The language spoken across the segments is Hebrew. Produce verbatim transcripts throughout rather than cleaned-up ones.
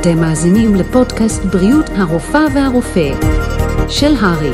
אתם מאזינים לפודקאסט בריאות הרופאה והרופא של הרי.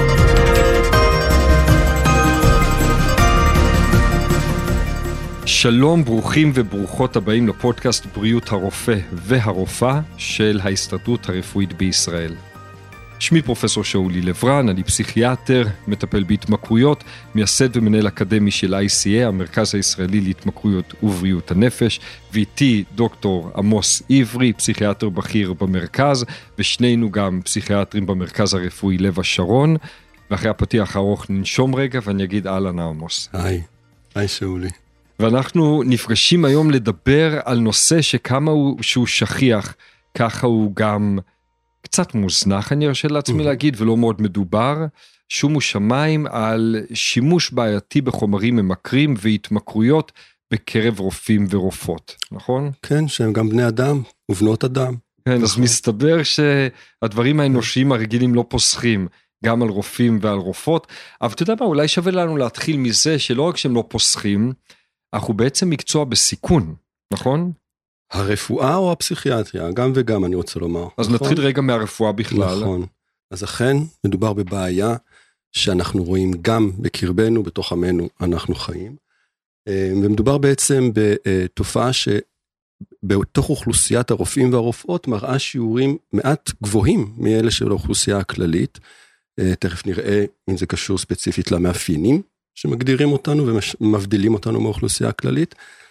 שלום, ברוכים וברוכות הבאים לפודקאסט בריאות הרופא והרופאה של ההסתדרות הרפואית בישראל. שמי פרופסור שאולי לברן, אני פסיכיאטר, מטפל בהתמכרויות, מייסד ומנהל אקדמי של איי סי איי, המרכז הישראלי להתמכרויות ובריאות הנפש, ואיתי דוקטור עמוס עברי, פסיכיאטר בכיר במרכז, ושנינו גם פסיכיאטרים במרכז הרפואי לב השרון, ואחרי הפתיח הארוך ננשום רגע ואני אגיד אהלן עמוס. היי, היי שאולי. ואנחנו נפגשים היום לדבר על נושא שכמה הוא, שהוא שכיח, ככה הוא גם קצת מוזנח, אני ארשה לעצמי להגיד, ולא מאוד מדובר, שומו שמיים על שימוש בעייתי בחומרים ממכרים והתמכרויות בקרב רופאים ורופאות, נכון? כן, שהם גם בני אדם ובנות אדם. כן, אז מסתבר שהדברים האנושיים הרגילים לא פוסחים, גם על רופאים ועל רופאות, אבל אתה יודע מה, אולי שווה לנו להתחיל מזה שלא רק שהם לא פוסחים, אנחנו בעצם מקצוע בסיכון, נכון? הרפואה או הפסיכיאטריה, גם וגם אני רוצה לומר. אז נכון? נתחיל רגע מהרפואה בכלל. נכון. אז אכן מדובר בבעיה שאנחנו רואים גם בקרבנו, בתוך עמנו אנחנו חיים, ומדובר בעצם בתופעה שבתוך אוכלוסיית הרופאים והרופאות מראה שיעורים מעט גבוהים מאלה של האוכלוסייה הכללית, תכף נראה אם זה קשור ספציפית למאפיינים שמגדירים אותנו ומבדילים אותנו מהאוכלוסייה הכללית,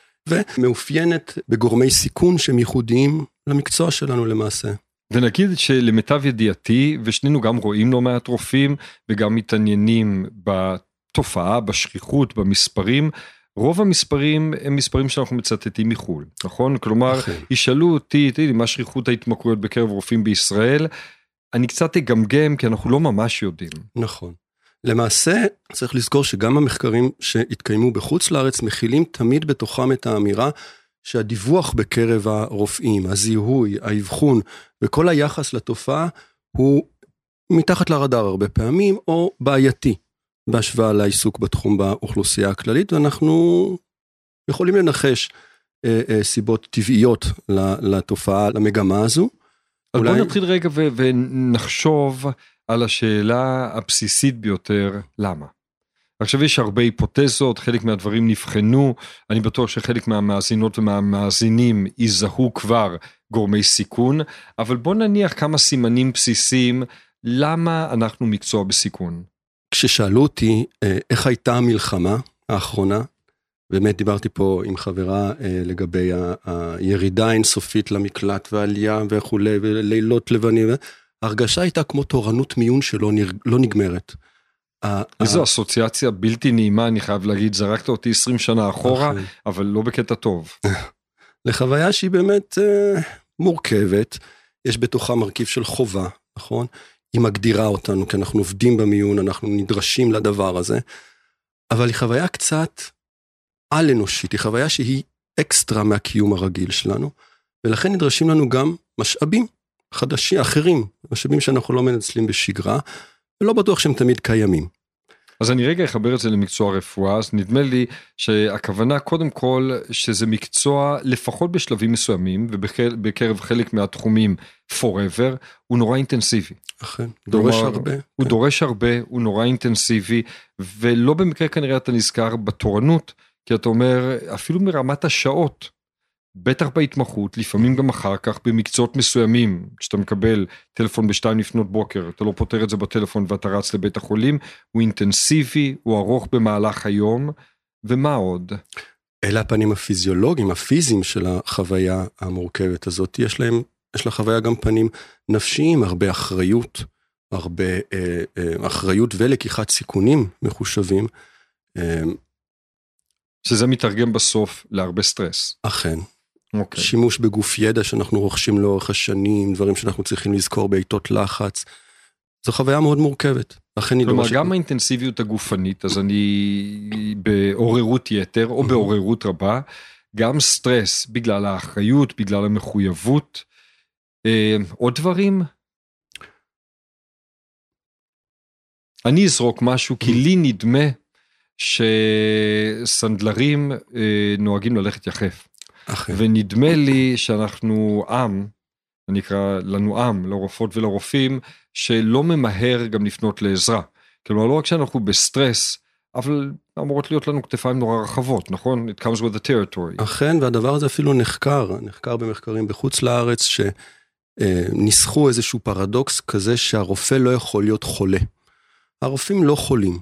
ומאופיינת בגורמי סיכון שהם ייחודיים למקצוע שלנו למעשה. ונגיד שלמיטב ידיעתי, ושנינו גם רואים לא מעט רופאים, וגם מתעניינים בתופעה, בשכיחות, במספרים, רוב המספרים הם מספרים שאנחנו מצטטים מחול, נכון? כלומר, אחרי. ישאלו אותי, תראי, מה שכיחות ההתמכרויות בקרב רופאים בישראל, אני קצת אגמגם, כי אנחנו לא ממש יודעים. נכון. למעשה, צריך לזכור שגם המחקרים שהתקיימו בחוץ לארץ, מכילים תמיד בתוכם את האמירה, שהדיווח בקרב הרופאים, הזיהוי, האבחון, וכל היחס לתופעה, הוא מתחת לרדאר הרבה פעמים, או בעייתי, בהשוואה לעיסוק בתחום באוכלוסייה הכללית, ואנחנו יכולים לנחש אה, אה, סיבות טבעיות לתופעה, למגמה הזו. אז אולי... בוא נתחיל רגע ו- ונחשוב על השאלה הבסיסית ביותר, למה? עכשיו יש הרבה היפותזות, חלק מהדברים נבחנו, אני בטוח שחלק מהמאזינות ומהמאזינים יזהו כבר גורמי סיכון, אבל בוא נניח כמה סימנים בסיסיים, למה אנחנו מקצוע בסיכון? כששאלו אותי איך הייתה המלחמה האחרונה, באמת דיברתי פה עם חברה לגבי הירידה האינסופית למקלט והעלייה וכו' ולילות לבנים, ההרגשה הייתה כמו תורנות מיון שלא לא נגמרת. איזו אסוציאציה בלתי נעימה, אני חייב להגיד, זרקת אותי עשרים שנה אחורה, אבל לא בקטע טוב. לחוויה שהיא באמת מורכבת, יש בתוכה מרכיב של חובה, נכון? היא מגדירה אותנו, כי אנחנו עובדים במיון, אנחנו נדרשים לדבר הזה, אבל היא חוויה קצת על אנושית, היא חוויה שהיא אקסטרה מהקיום הרגיל שלנו, ולכן נדרשים לנו גם משאבים חדשים, אחרים, משאבים שאנחנו לא מנצלים בשגרה, ולא בטוח שהם תמיד קיימים. אז אני רגע אחבר את זה למקצוע רפואה, אז נדמה לי שהכוונה קודם כל שזה מקצוע לפחות בשלבים מסוימים, ובקרב חלק מהתחומים forever, הוא נורא אינטנסיבי. אכן, דורש הרבה. הוא כן. דורש הרבה, הוא נורא אינטנסיבי, ולא במקרה כנראה אתה נזכר בתורנות, כי אתה אומר, אפילו מרמת השעות, בטח בהתמחות, לפעמים גם אחר כך, במקצועות מסוימים, כשאתה מקבל טלפון בשתיים לפנות בוקר, אתה לא פותר את זה בטלפון ואתה רץ לבית החולים, הוא אינטנסיבי, הוא ארוך במהלך היום, ומה עוד? אלה הפנים הפיזיולוגיים, הפיזיים של החוויה המורכבת הזאת, יש להם, יש לה חוויה גם פנים נפשיים, הרבה אחריות, הרבה אה, אה, אחריות ולקיחת סיכונים מחושבים. אה, שזה מתרגם בסוף להרבה סטרס. אכן. Okay. שימוש בגוף ידע שאנחנו רוכשים לאורך השנים, דברים שאנחנו צריכים לזכור בעיתות לחץ, זו חוויה מאוד מורכבת. כלומר, גם האינטנסיביות הגופנית, אז אני בעוררות יתר, או בעוררות רבה, גם סטרס, בגלל האחריות, בגלל המחויבות, עוד דברים? אני אזרוק משהו, כי לי נדמה שסנדלרים נוהגים ללכת יחף. ונדמה לי שאנחנו עם אני אקרא לנו עם, לרופאות ולרופאים, שלא ממהר גם לפנות לעזרה. כלומר, לא רק שאנחנו בסטרס, אבל אמורות להיות לנו כתפיים נורא רחבות, נכון? It comes with the territory. אכן, והדבר הזה אפילו נחקר, נחקר במחקרים בחוץ לארץ, שניסחו איזשהו פרדוקס כזה שהרופא לא יכול להיות חולה. הרופאים לא חולים.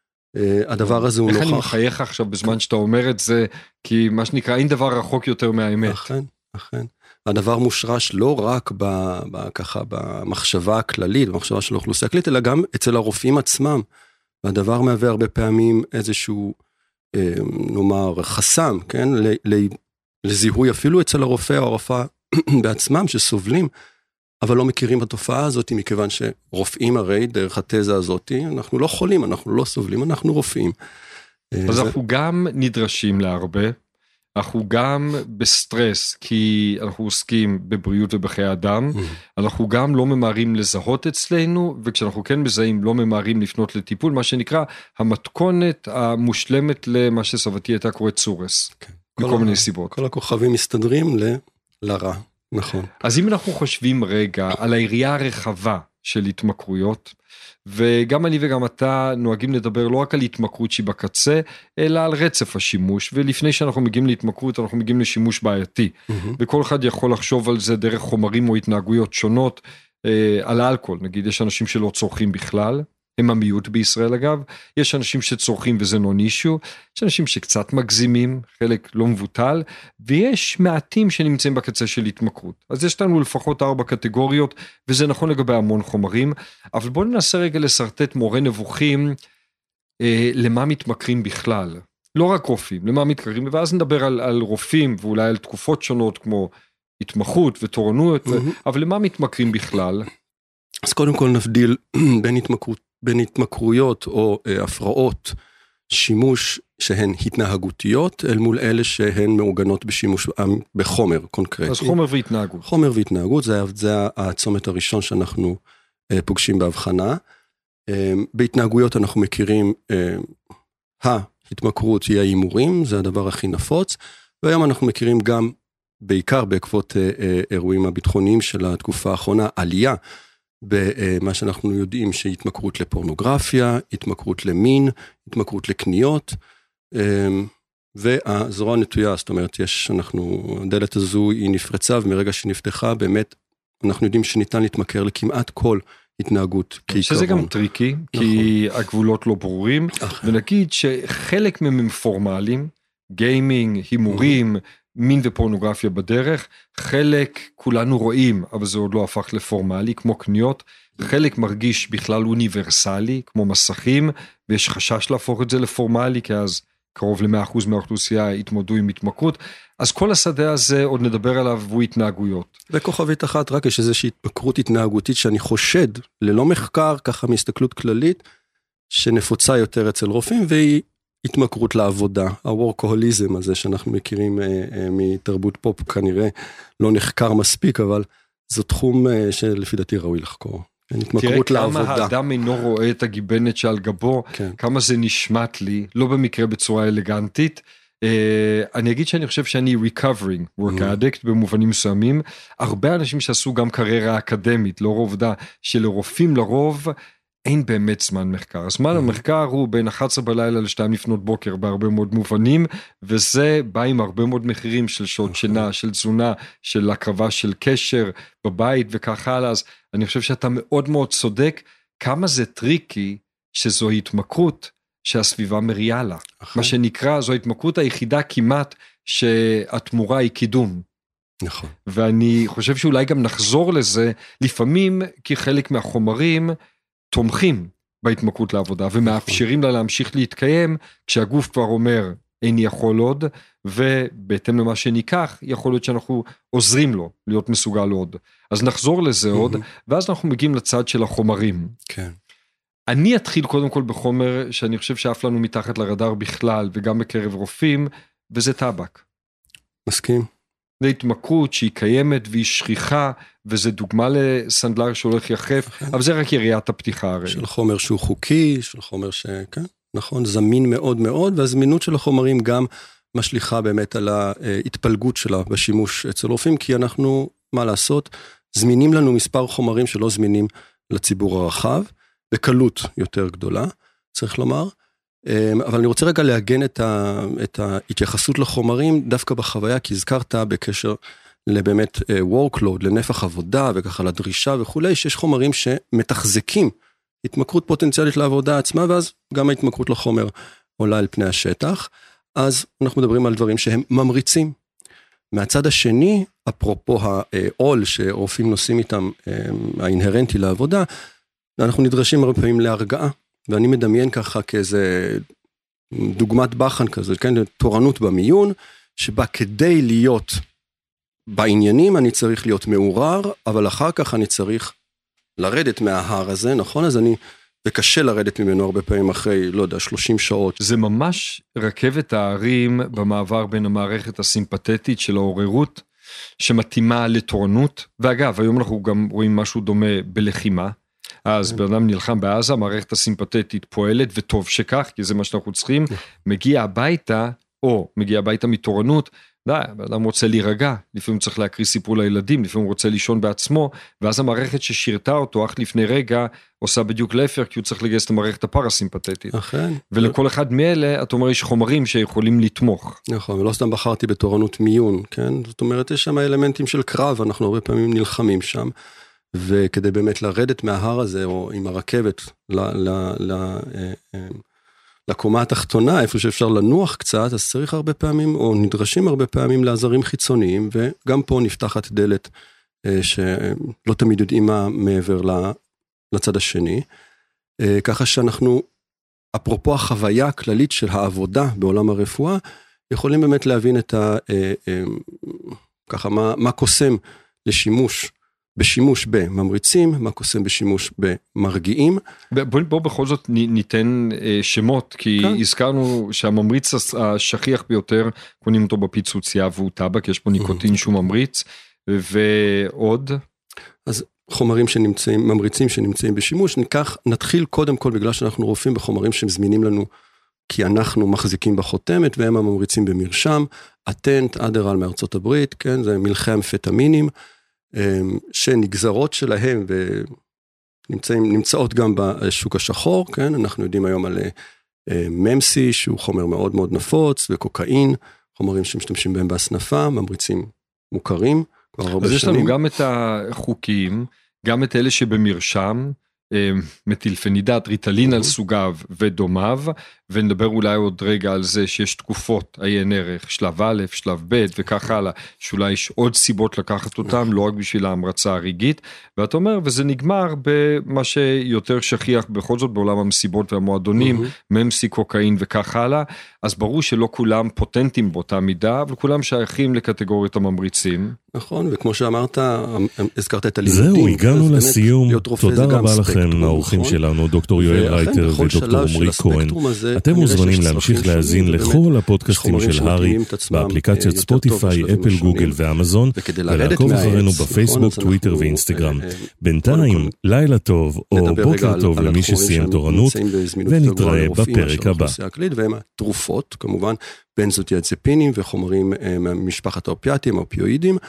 הדבר הזה הוא נוכח. איך אני מחייך עכשיו בזמן שאתה אומר את זה, כי מה שנקרא, אין דבר רחוק יותר מהאמת. אכן, אכן. הדבר מושרש לא רק ב, ב, ככה, במחשבה הכללית, במחשבה של האוכלוסייה הכללית, אלא גם אצל הרופאים עצמם. והדבר מהווה הרבה פעמים איזשהו, נאמר, חסם, כן? לזיהוי אפילו אצל הרופא או הרופאה בעצמם שסובלים, אבל לא מכירים בתופעה הזאת, מכיוון שרופאים הרי, דרך התזה הזאת, אנחנו לא חולים, אנחנו לא סובלים, אנחנו רופאים. אז זה... אנחנו גם נדרשים להרבה, אנחנו גם בסטרס, כי אנחנו עוסקים בבריאות ובחיי אדם, אנחנו גם לא ממהרים לזהות אצלנו, וכשאנחנו כן מזהים, לא ממהרים לפנות לטיפול, מה שנקרא המתכונת המושלמת למה שסבתי הייתה קוראת צורס, כן. מכל כל מיני ה... סיבות. כל הכוכבים מסתדרים ל... לרע, נכון. אז אם אנחנו חושבים רגע על היריעה הרחבה של התמכרויות, וגם אני וגם אתה נוהגים לדבר לא רק על התמכרות שהיא בקצה, אלא על רצף השימוש, ולפני שאנחנו מגיעים להתמכרות, אנחנו מגיעים לשימוש בעייתי, mm-hmm. וכל אחד יכול לחשוב על זה דרך חומרים או התנהגויות שונות, אה, על האלכוהול, נגיד יש אנשים שלא צורכים בכלל, הם המיעוט בישראל אגב, יש אנשים שצורכים וזה נון אישו, יש אנשים שקצת מגזימים, חלק לא מבוטל, ויש מעטים שנמצאים בקצה של התמכרות. אז יש לנו לפחות ארבע קטגוריות, וזה נכון לגבי המון חומרים, אבל בואו ננסה רגע לסרטט מורה נבוכים, אה, למה מתמכרים בכלל. לא רק רופאים, למה מתמכרים, ואז נדבר על, על רופאים, ואולי על תקופות שונות, כמו התמחות ותורנויות, mm-hmm. אבל למה מתמכרים בכלל? אז קודם כל נבדיל בין התמכרות, בין התמכרויות או אה, הפרעות שימוש שהן התנהגותיות, אל מול אלה שהן מעוגנות בשימוש בחומר קונקרטי. אז חומר והתנהגות. חומר והתנהגות, זה, זה הצומת הראשון שאנחנו אה, פוגשים בהבחנה. אה, בהתנהגויות אנחנו מכירים, אה, ההתמכרות היא ההימורים, זה הדבר הכי נפוץ, והיום אנחנו מכירים גם, בעיקר בעקבות אה, אה, אירועים הביטחוניים של התקופה האחרונה, עלייה, במה שאנחנו יודעים שהתמכרות לפורנוגרפיה, התמכרות למין, התמכרות לקניות, והזרוע נטויה, זאת אומרת, יש, אנחנו, הדלת הזו היא נפרצה, ומרגע שנפתחה, באמת, אנחנו יודעים שניתן להתמכר לכמעט כל התנהגות כעיקרון. שזה גם טריקי, כי הגבולות לא ברורים, ונגיד שחלק מהם פורמליים, גיימינג, הימורים, מין ופורנוגרפיה בדרך, חלק כולנו רואים, אבל זה עוד לא הפך לפורמלי, כמו קניות, חלק מרגיש בכלל אוניברסלי, כמו מסכים, ויש חשש להפוך את זה לפורמלי, כי אז קרוב ל-מאה אחוז מהאוכלוסייה התמודדו עם התמכרות, אז כל השדה הזה עוד נדבר עליו, והוא התנהגויות. וכוכבית אחת, רק יש איזושהי התמכרות התנהגותית, שאני חושד, ללא מחקר, ככה מהסתכלות כללית, שנפוצה יותר אצל רופאים, והיא התמכרות לעבודה, הוורקוהוליזם הזה שאנחנו מכירים אה, אה, מתרבות פופ, כנראה לא נחקר מספיק, אבל זו תחום אה, שלפי דעתי ראוי לחקור. התמכרות לעבודה. תראה כמה האדם אינו רואה את הגיבנת שעל גבו, כן. כמה זה נשמט לי, לא במקרה בצורה אלגנטית. אה, אני אגיד שאני חושב שאני recovering work addict במובנים מסוימים, הרבה אנשים שעשו גם קריירה אקדמית, לא עובדה שלרופאים לרוב, אין באמת זמן מחקר. זמן המחקר הוא בין אחת עשרה בלילה לשתיים לפנות בוקר בהרבה מאוד מובנים, וזה בא עם הרבה מאוד מחירים של שעות שינה, של תזונה, של הקרבה של קשר בבית וכך הלאה. אז אני חושב שאתה מאוד מאוד צודק, כמה זה טריקי שזו התמכרות שהסביבה מריעה לה. מה שנקרא, זו ההתמכרות היחידה כמעט שהתמורה היא קידום. נכון. ואני חושב שאולי גם נחזור לזה, לפעמים כי חלק מהחומרים תומכים בהתמכרות לעבודה, ומאפשרים לה להמשיך להתקיים, כשהגוף כבר אומר, איני יכול עוד, ובהתאם למה שניקח, יכול להיות שאנחנו עוזרים לו להיות מסוגל עוד. אז נחזור לזה עוד, ואז אנחנו מגיעים לצד של החומרים. כן. אני אתחיל קודם כל בחומר, שאני חושב שאף לנו מתחת לרדאר בכלל, וגם בקרב רופאים, וזה טבק. מסכים. זה התמכרות שהיא קיימת והיא שכיחה, וזה דוגמה לסנדלר שהולך יחף, אבל זה רק יריית הפתיחה הרי. של חומר שהוא חוקי, של חומר שכן, נכון, זמין מאוד מאוד, והזמינות של החומרים גם משליחה באמת על ההתפלגות שלה בשימוש אצל רופאים, כי אנחנו, מה לעשות, זמינים לנו מספר חומרים שלא זמינים לציבור הרחב, בקלות יותר גדולה, צריך לומר, אבל אני רוצה רגע להגן את, ה, את ההתייחסות לחומרים, דווקא בחוויה, כי הזכרת בקשר לבאמת workload, לנפח עבודה, וככה לדרישה וכולי, שיש חומרים שמתחזקים התמכרות פוטנציאלית לעבודה עצמה, ואז גם ההתמכרות לחומר עולה על פני השטח, אז אנחנו מדברים על דברים שהם ממריצים. מהצד השני, אפרופו העול שרופאים נושאים איתם, האינהרנטי לעבודה, אנחנו נדרשים הרבה פעמים להרגעה, ואני מדמיין ככה כאיזה דוגמת בחן כזה, כן, תורנות במיון, שבה כדי להיות בעניינים אני צריך להיות מעורר, אבל אחר כך אני צריך לרדת מההר הזה, נכון? אז אני, וקשה לרדת ממנו הרבה פעמים אחרי, לא יודע, שלושים שעות. זה ממש רכבת הערים במעבר בין המערכת הסימפתטית של העוררות, שמתאימה לתורנות, ואגב, היום אנחנו גם רואים משהו דומה בלחימה, אז בן אדם נלחם בעזה, המערכת הסימפתטית פועלת, וטוב שכך, כי זה מה שאנחנו צריכים, מגיע הביתה, או מגיע הביתה מתורנות, די, בן אדם רוצה להירגע, לפעמים צריך להקריא סיפור לילדים, לפעמים הוא רוצה לישון בעצמו, ואז המערכת ששירתה אותו, אך לפני רגע, עושה בדיוק להפך, כי הוא צריך לגייס את המערכת הפרסימפתטית. אכן. ולכל אחד מאלה, אתה אומר, יש חומרים שיכולים לתמוך. נכון, ולא סתם בחרתי בתורנות מיון, כן? זאת אומרת, יש שם אלמנטים של קרב, אנחנו הרבה פעמים נלחמים שם, וכדי באמת לרדת מההר הזה, או עם הרכבת, ל, ל, ל, לקומה התחתונה, איפה שאפשר לנוח קצת, אז צריך הרבה פעמים, או נדרשים הרבה פעמים לעזרים חיצוניים, וגם פה נפתחת דלת, שלא תמיד יודעים מה מעבר לצד השני, ככה שאנחנו, אפרופו החוויה הכללית של העבודה בעולם הרפואה, יכולים באמת להבין את ה, ככה, מה, מה קוסם לשימוש, בשימוש בממריצים, מה קוסם בשימוש במרגיעים. בוא, בוא בכל זאת ניתן שמות, כי כן. הזכרנו שהממריץ השכיח ביותר, קונים אותו בפיצוציה והוא טבק, יש פה ניקוטין שהוא ממריץ, ועוד? אז חומרים שנמצאים, ממריצים שנמצאים בשימוש, ניקח, נתחיל קודם כל, בגלל שאנחנו רופאים בחומרים שהם זמינים לנו, כי אנחנו מחזיקים בחותמת, והם הממריצים במרשם, אטנט, אדרל מארצות הברית, כן, זה מלחי אמפטמינים, שנגזרות שלהם ונמצאות גם בשוק השחור, כן? אנחנו יודעים היום על ממסי, שהוא חומר מאוד מאוד נפוץ, וקוקאין, חומרים שמשתמשים בהם בהסנפה, ממריצים מוכרים כבר הרבה שנים. אז יש לנו גם את החוקים, גם את אלה שבמרשם, מטילפנידט, ריטלין על סוגיו ודומיו, ונדבר אולי עוד רגע על זה שיש תקופות, עיין ערך, שלב א', שלב ב' וכך הלאה, שאולי יש עוד סיבות לקחת אותם, לא רק בשביל ההמרצה הרגעית, ואתה אומר, וזה נגמר במה שיותר שכיח בכל זאת בעולם המסיבות והמועדונים, ממסי, קוקאין וכך הלאה, אז ברור שלא כולם פוטנטים באותה מידה, אבל כולם שייכים לקטגוריית הממריצים. נכון, וכמו שאמרת, הזכרת את הלימודים. זהו, הגענו לסיום. תודה רבה לכם, האורחים שלנו, דוקטור יואל רייטר ודוקטור עמרי כהן. אתם מוזמנים להמשיך להאזין לכל הפודקאסטים של הרי, באפליקציות ספוטיפיי, אפל, גוגל ואמזון, ולעקוב אחרינו בפייסבוק, טוויטר ואינסטגרם. בינתיים, לילה טוב או בוקר טוב למי שסיים תורנות, ונתראה בפרק הבא. והם התרופות, כמובן, בנזודיאזפינים וחומרים ממשפחת האופיאטים, האופיואידים,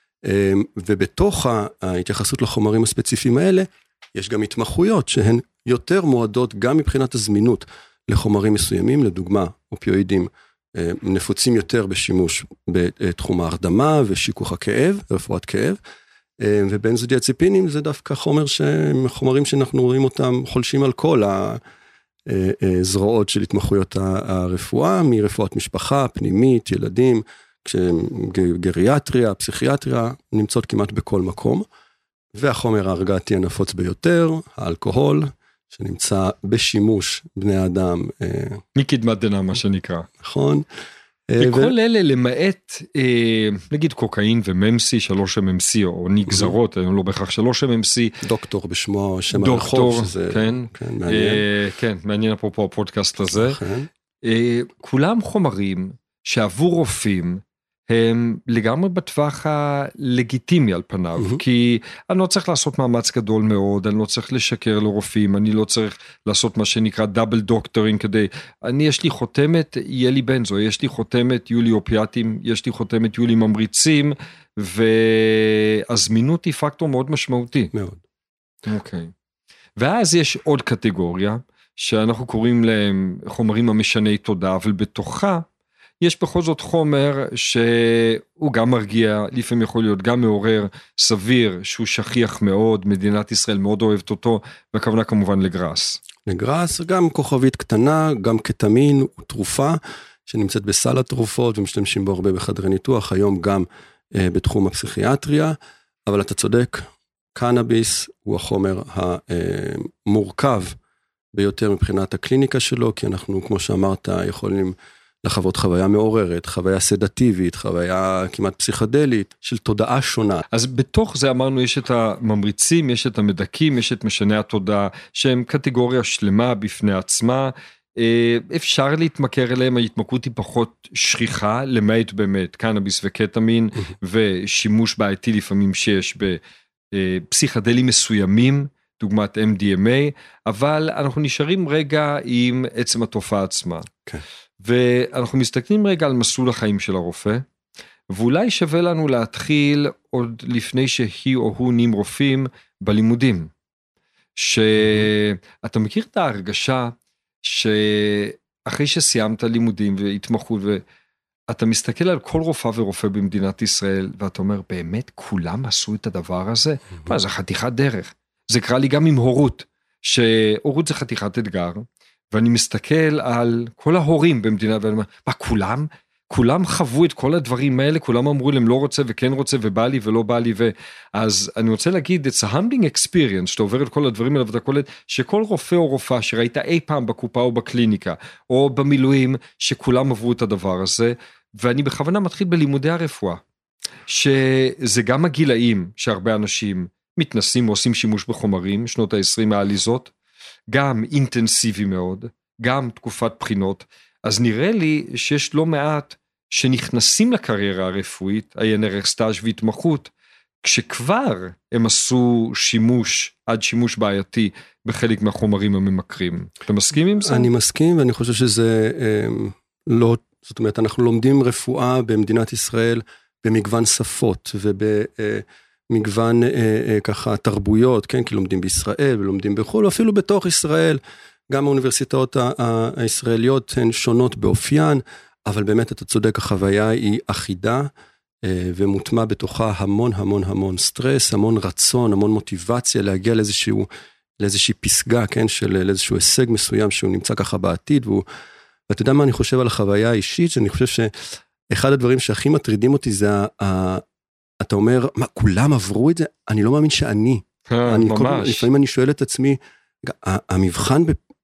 ובתוך ההתייחסות לחומרים הספציפיים האלה, יש גם התמחויות שהן יותר מועדות גם מבחינת הזמינות לחומרים מסוימים, לדוגמה, אופיואידים נפוצים יותר בשימוש בתחום ההרדמה ושיכוך הכאב, רפואת כאב, ובנזודיאזפינים זה דווקא חומר חומרים שאנחנו רואים אותם חולשים על כל הזרועות של התמחויות הרפואה, מרפואת משפחה, פנימית, ילדים, גריאטריה, פסיכיאטריה, נמצאות כמעט בכל מקום, והחומר ההרגעתי הנפוץ ביותר, האלכוהול, שנמצא בשימוש בני האדם. מקדמת דנא, מה שנקרא. נכון. וכל אלה למעט, נגיד קוקאין וממסי, שלוש אם אם סי, או נגזרות, לא בהכרח שלוש אם אם סי. דוקטור בשמו, שם הרחוב, שזה מעניין. כן, מעניין אפרופו הפודקאסט הזה. כולם חומרים שעבור רופאים, הם לגמרי בטווח הלגיטימי על פניו, mm-hmm. כי אני לא צריך לעשות מאמץ גדול מאוד, אני לא צריך לשקר לרופאים, אני לא צריך לעשות מה שנקרא דאבל דוקטורינג כדי, אני יש לי חותמת, יהיה לי בנזו, יש לי חותמת, יהיו לי אופיאטים, יש לי חותמת, יהיו לי ממריצים, והזמינות היא פקטור מאוד משמעותי. מאוד. אוקיי. ואז יש עוד קטגוריה, שאנחנו קוראים להם חומרים המשני תודעה, אבל בתוכה יש בכל זאת חומר שהוא גם מרגיע, לפעמים יכול להיות גם מעורר סביר, שהוא שכיח מאוד, מדינת ישראל מאוד אוהבת אותו, והכוונה כמובן לגראס. לגראס, גם כוכבית קטנה, גם קטמין, הוא תרופה שנמצאת בסל התרופות, ומשתמשים בו הרבה בחדרי ניתוח, היום גם אה, בתחום הפסיכיאטריה, אבל אתה צודק, קנאביס הוא החומר המורכב ביותר מבחינת הקליניקה שלו, כי אנחנו, כמו שאמרת, יכולים לחוות חוויה מעוררת, חוויה סדטיבית, חוויה כמעט פסיכדלית, של תודעה שונה. אז בתוך זה אמרנו, יש את הממריצים, יש את המדקים, יש את משני התודעה, שהם קטגוריה שלמה בפני עצמה, אפשר להתמכר אליהם, ההתמכרות היא פחות שכיחה, למעט באמת, קנאביס וקטמין, ושימוש בעייתי לפעמים שיש בפסיכדלים מסוימים, דוגמת אם די אם איי, אבל אנחנו נשארים רגע עם עצם התופעה עצמה. כן. ואנחנו מסתכלים רגע על מסלול החיים של הרופא, ואולי שווה לנו להתחיל עוד לפני שהיא או הוא נהיים רופאים בלימודים. שאתה מכיר את ההרגשה שאחרי שסיימת לימודים והתמחות, ואתה מסתכל על כל רופאה ורופא במדינת ישראל, ואתה אומר, באמת כולם עשו את הדבר הזה? מה, זה חתיכת דרך. זה קרה לי גם עם הורות, שהורות זה חתיכת אתגר, ואני מסתכל על כל ההורים במדינה, ואני אומר, מה, כולם? כולם חוו את כל הדברים האלה, כולם אמרו להם לא רוצה וכן רוצה, ובא לי ולא בא לי, ואז אני רוצה להגיד, it's a humbling experience, שאתה עובר את כל הדברים האלה, ואתה קולט, שכל רופא או רופאה שראית אי פעם בקופה או בקליניקה, או במילואים, שכולם עברו את הדבר הזה, ואני בכוונה מתחיל בלימודי הרפואה, שזה גם הגילאים שהרבה אנשים מתנסים ועושים שימוש בחומרים, שנות ה-עשרים העליזות, גם אינטנסיבי מאוד, גם תקופת בחינות, אז נראה לי שיש לא מעט שנכנסים לקריירה הרפואית, עיין ערך סטאז' והתמחות, כשכבר הם עשו שימוש, עד שימוש בעייתי, בחלק מהחומרים הממכרים. אתה מסכים עם זה? אני מסכים, ואני חושב שזה אה, לא, זאת אומרת, אנחנו לומדים רפואה במדינת ישראל, במגוון שפות, ובמגוון אה, אה, ככה תרבויות, כן? כי לומדים בישראל, ולומדים בחו"ל, אפילו בתוך ישראל, גם האוניברסיטאות הישראליות הן שונות באופיין, אבל באמת אתה צודק, החוויה היא אחידה, ומוטמע בתוכה המון המון המון סטרס, המון רצון, המון מוטיבציה להגיע לאיזשהו, לאיזושהי פסגה, כן, של איזשהו הישג מסוים שהוא נמצא ככה בעתיד, והוא, ואתה יודע מה אני חושב על החוויה האישית, שאני חושב שאחד הדברים שהכי מטרידים אותי זה, ה, אתה אומר, מה, כולם עברו את זה? אני לא מאמין שאני. אני ממש. כל, לפעמים אני שואל את עצמי, המבחן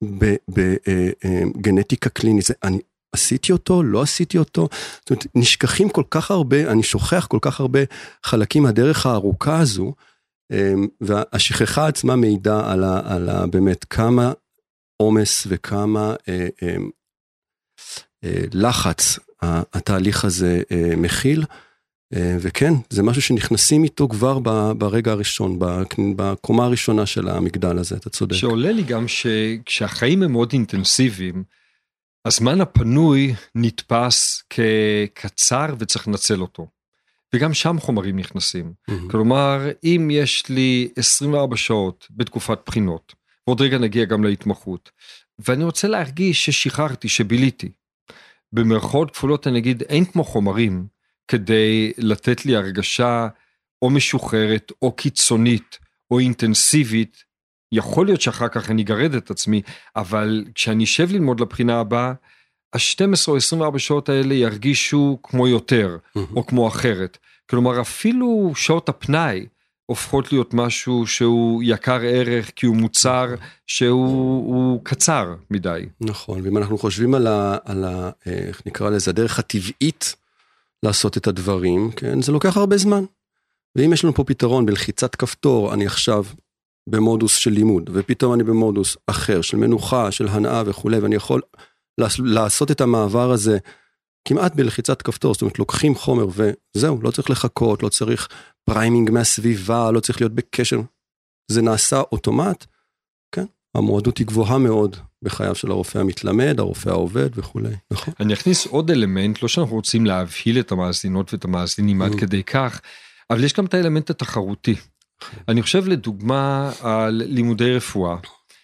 בגנטיקה קלינית, אני עשיתי אותו, לא עשיתי אותו, זאת אומרת, נשכחים כל כך הרבה, אני שוכח כל כך הרבה חלקים מהדרך הארוכה הזו, והשכחה עצמה מעידה על, ה, על ה, באמת כמה עומס וכמה אה, אה, אה, לחץ התהליך הזה אה, מכיל, וכן, זה משהו שנכנסים איתו כבר ברגע הראשון, בקומה הראשונה של המגדל הזה, אתה צודק. שעולה לי גם שכשהחיים הם מאוד אינטנסיביים, הזמן הפנוי נתפס כקצר וצריך לנצל אותו. וגם שם חומרים נכנסים. Mm-hmm. כלומר, אם יש לי עשרים וארבע שעות בתקופת בחינות, ועוד רגע נגיע גם להתמחות, ואני רוצה להרגיש ששחררתי, שביליתי. במרכאות כפולות אני אגיד, אין כמו חומרים, כדי לתת לי הרגשה או משוחררת, או קיצונית, או אינטנסיבית, יכול להיות שאחר כך אני אגרד את עצמי, אבל כשאני אשב ללמוד לבחינה הבאה, ה-שתים עשרה או עשרים וארבע שעות האלה ירגישו כמו יותר, mm-hmm. או כמו אחרת. כלומר, אפילו שעות הפנאי, הופכות להיות משהו שהוא יקר ערך, כי הוא מוצר שהוא קצר מדי. נכון, ואם אנחנו חושבים על ה, על ה, איך נקרא לזה, הדרך הטבעית, לעשות את הדברים, כן? זה לוקח הרבה זמן. ואם יש לנו פה פתרון בלחיצת כפתור, אני עכשיו במודוס של לימוד, ופתאום אני במודוס אחר, של מנוחה, של הנאה וכו', ואני יכול לעשות את המעבר הזה, כמעט בלחיצת כפתור, זאת אומרת, לוקחים חומר, וזהו, לא צריך לחכות, לא צריך פריימינג מהסביבה, לא צריך להיות בקשר, זה נעשה אוטומט, כן? המועדות היא גבוהה מאוד בחייו של הרופא המתלמד, הרופא העובד וכו'. נכון. אני אכניס עוד אלמנט, לא שאנחנו רוצים להבהיל את המאזינות ואת המאזינים עד כדי כך, אבל יש גם את האלמנט התחרותי. אני חושב לדוגמה על לימודי רפואה,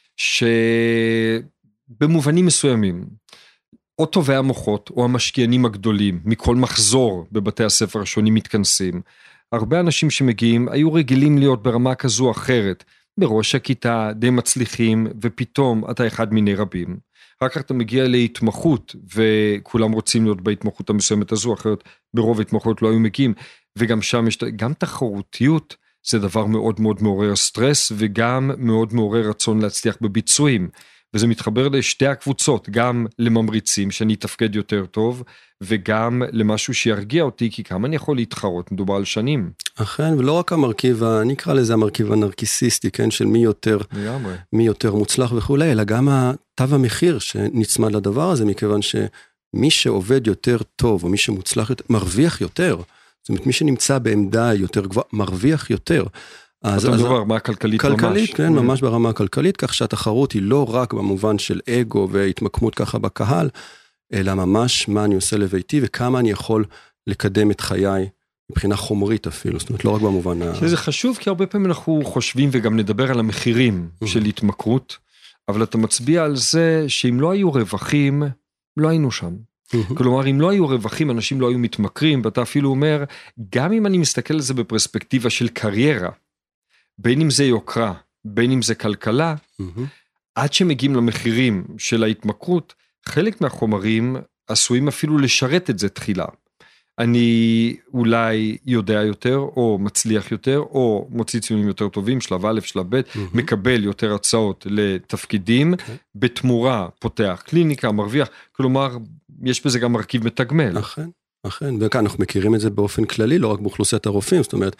שבמובנים מסוימים, או טובי המוחות, או המשקיענים הגדולים, מכל מחזור בבתי הספר השונים מתכנסים. הרבה אנשים שמגיעים היו רגילים להיות ברמה כזו או אחרת, בראש הכיתה, די מצליחים, ופתאום אתה אחד מיני רבים. רק כך אתה מגיע להתמחות, וכולם רוצים להיות בהתמחות המסוימת הזו, אחרת ברוב ההתמחות לא היו מגיעים, וגם שם יש, גם תחרותיות, זה דבר מאוד מאוד מעורר סטרס, וגם מאוד מעורר רצון להצליח בביצועים. וזה מתחבר לשתי הקבוצות, גם לממריצים שאני אתפקד יותר טוב, וגם למשהו שירגיע אותי, כי כמה אני יכול להתחרות, מדובר על שנים. אכן, ולא רק המרכיב, אני אקרא לזה המרכיב הנרקיסיסטי, כן, של מי יותר, מי יותר מוצלח וכו', אלא גם תו המחיר שנצמד לדבר הזה, מכיוון שמי שעובד יותר טוב, או מי שמוצלח יותר, מרוויח יותר. זאת אומרת, מי שנמצא בעמדה יותר גבוהה, מרוויח יותר. אתה מדבר ברמה הכלכלית ממש. כלכלית, כן, ממש ברמה הכלכלית, כך שהתחרות היא לא רק במובן של אגו והתמקמות ככה בקהל, אלא ממש מה אני עושה לביתי וכמה אני יכול לקדם את חיי מבחינה חומרית אפילו, זאת אומרת, לא רק במובן ה... שזה חשוב, כי הרבה פעמים אנחנו חושבים וגם נדבר על המחירים של התמכרות, אבל אתה מצביע על זה שאם לא היו רווחים, לא היינו שם. כלומר, אם לא היו רווחים, אנשים לא היו מתמכרים, ואתה אפילו אומר, גם אם אני מסתכל על זה בפרספקטיבה של קריירה, בין אם זה יוקרה, בין אם זה כלכלה, עד שמגיעים למחירים של ההתמכרות, חלק מהחומרים עשויים אפילו לשרת את זה תחילה. אני אולי יודע יותר, או מצליח יותר, או מוציא ציונים יותר טובים, שלב א', שלב ב', מקבל יותר הצעות לתפקידים, בתמורה פותח קליניקה, מרוויח, כלומר, יש בזה גם מרכיב מתגמל. אכן, אכן, וכאן אנחנו מכירים את זה באופן כללי, לא רק באוכלוסיית הרופאים, זאת אומרת,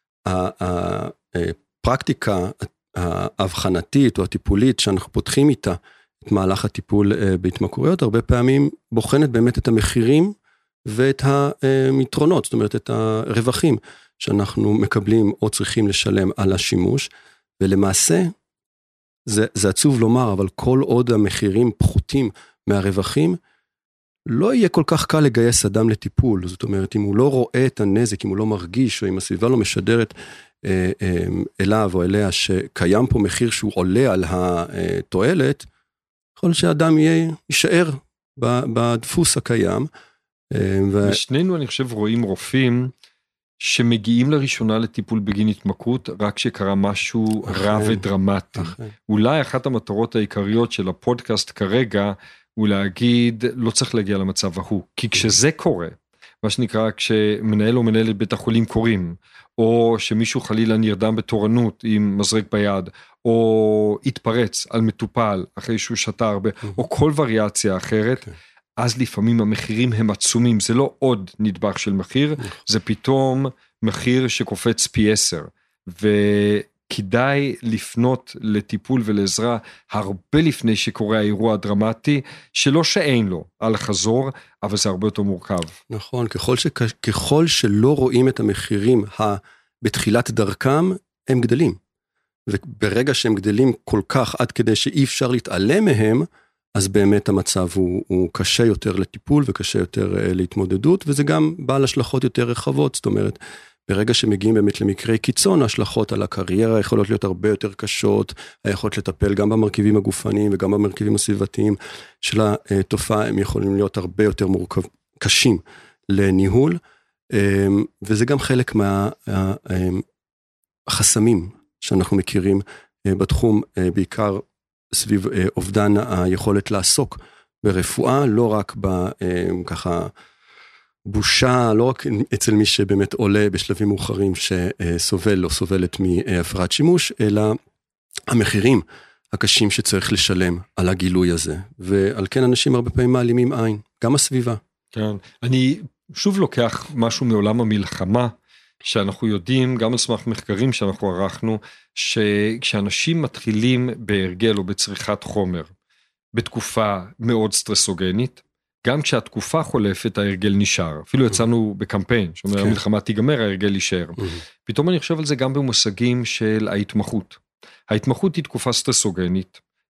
הפרקטיקה ההבחנתית או הטיפולית שאנחנו פותחים איתה, את מהלך הטיפול בהתמכרויות, הרבה פעמים בוחנת באמת את המחירים ואת היתרונות, זאת אומרת את הרווחים שאנחנו מקבלים או צריכים לשלם על השימוש, ולמעשה זה, זה עצוב לומר, אבל כל עוד המחירים פחותים מהרווחים, לא יהיה כל כך קל לגייס אדם לטיפול, זאת אומרת, אם הוא לא רואה את הנזק, אם הוא לא מרגיש, או אם הסביבה לא משדרת אליו או אליה, שקיים פה מחיר שהוא עולה על התועלת, יכול שאדם יהיה, יישאר בדפוס הקיים. ושנינו, אני חושב, רואים רופאים שמגיעים לראשונה לטיפול בגין התמכרות, רק שקרה משהו רע ודרמטי. אולי אחת המטרות העיקריות של הפודקאסט כרגע, הוא להגיד, לא צריך להגיע למצב ההוא. כי כשזה קורה, מה שנקרא, כשמנהל או מנהלת בית החולים קוראים, או שמישהו חלילה נרדם בתורנות עם מזרק ביד, או התפרץ על מטופל אחרי שהוא שתה הרבה, או כל וריאציה אחרת, אז לפעמים המחירים הם עצומים, זה לא עוד נדבך של מחיר, זה פתאום מחיר שקופץ פי עשר, וכדאי לפנות לטיפול ולעזרה הרבה לפני שקורה האירוע הדרמטי, שלא שאין לו על החזור, אבל זה הרבה יותר מורכב. נכון, ככל, ש... ככל שלא רואים את המחירים בתחילת דרכם, הם גדלים. וברגע שהם גדלים כל כך עד כדי שאי אפשר להתעלם מהם, אז באמת המצב הוא, הוא קשה יותר לטיפול וקשה יותר uh, להתמודדות, וזה גם בעל השלכות יותר רחבות, זאת אומרת, ברגע שמגיעים באמת למקרי קיצון, ההשלכות על הקריירה יכולות להיות הרבה יותר קשות, היכולת לטפל גם במרכיבים הגופניים וגם במרכיבים הסביבתיים של התופעה, הם יכולים להיות הרבה יותר מורכב, קשים לניהול, וזה גם חלק מהחסמים שאנחנו מכירים בתחום, בעיקר סביב אובדן היכולת לעסוק ברפואה, לא רק בככה בושה, לא רק אצל מי שבאמת עולה בשלבים מאוחרים שסובל או סובלת מהפרעת שימוש, אלא המחירים הקשים שצריך לשלם על הגילוי הזה, ועל כן אנשים הרבה פעמים מעלימים עין, גם הסביבה. כן, אני שוב לוקח משהו מעולם המלחמה, שאנחנו יודעים, גם על סמך מחקרים שאנחנו ערכנו, שכשאנשים מתחילים בהרגל או בצריכת חומר, בתקופה מאוד סטרסוגנית, גם כשהתקופה חולפת, ההרגל נשאר. אפילו יצאנו בקמפיין, שאומר, המלחמה תיגמר, ההרגל יישאר. פתאום אני חושב על זה גם במושגים של ההתמחות. ההתמחות היא תקופה סטרסוגנית,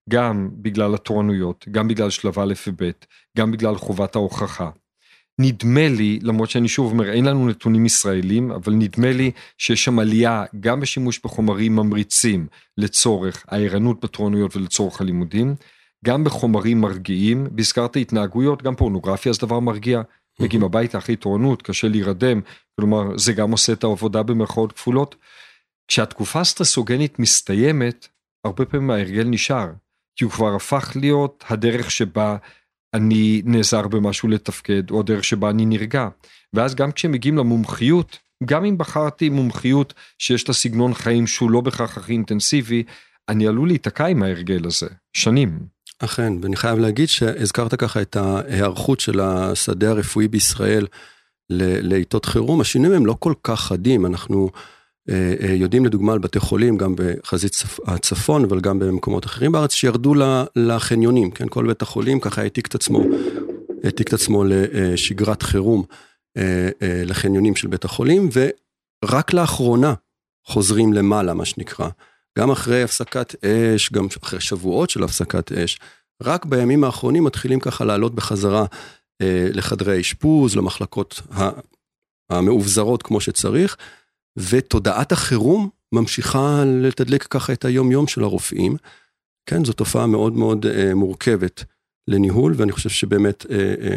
גם בגלל התורנויות, גם בגלל שלב א' וב', גם בגלל חובת ההוכחה. נדמה לי, למרות שאני שוב אומר, אין לנו נתונים ישראלים, אבל נדמה לי שיש שם עלייה גם בשימוש בחומרים ממריצים לצורך הערנות בתורנויות ולצורך הלימודים, גם בחומרים מרגיעים, והזכרת התנהגויות, גם פורנוגרפיה זה דבר מרגיע, מגיעים הביתה אחרי תורנות, קשה להירדם, כלומר זה גם עושה את העבודה במרכאות כפולות. כשהתקופה הסטרסוגנית מסתיימת, הרבה פעמים ההרגל נשאר, כי הוא כבר הפך להיות הדרך שבה אני נעזר במשהו לתפקד, או הדרך שבה אני נרגע. ואז גם כשמגיעים למומחיות, גם אם בחרתי מומחיות שיש לה סגנון חיים שהוא לא בכך הכי אינטנסיבי, אני עלול להתקע עם ההרגל הזה, שנים. אכן, ואני חייב להגיד שהזכרת ככה את ההיערכות של השדה הרפואי בישראל לעיתות חירום, השינויים הם לא כל כך חדים, אנחנו יודעים לדוגמה על בתי חולים, גם בחזית הצפון, אבל גם במקומות אחרים בארץ, שירדו לחניונים, כן, כל בית החולים ככה העתיק את עצמו, העתיק את עצמו לשגרת חירום, לחניונים של בית החולים, ורק לאחרונה חוזרים למעלה, מה שנקרא, גם אחרי הפסקת אש, גם אחרי שבועות של הפסקת אש, רק בימים האחרונים מתחילים ככה לעלות בחזרה לחדרי האשפוז, למחלקות המאובזרות כמו שצריך, ותודעת החירום ממשיכה לתדלק ככה את היום יום של הרופאים, כן, זו תופעה מאוד מאוד אה, מורכבת לניהול, ואני חושב שבאמת אה, אה,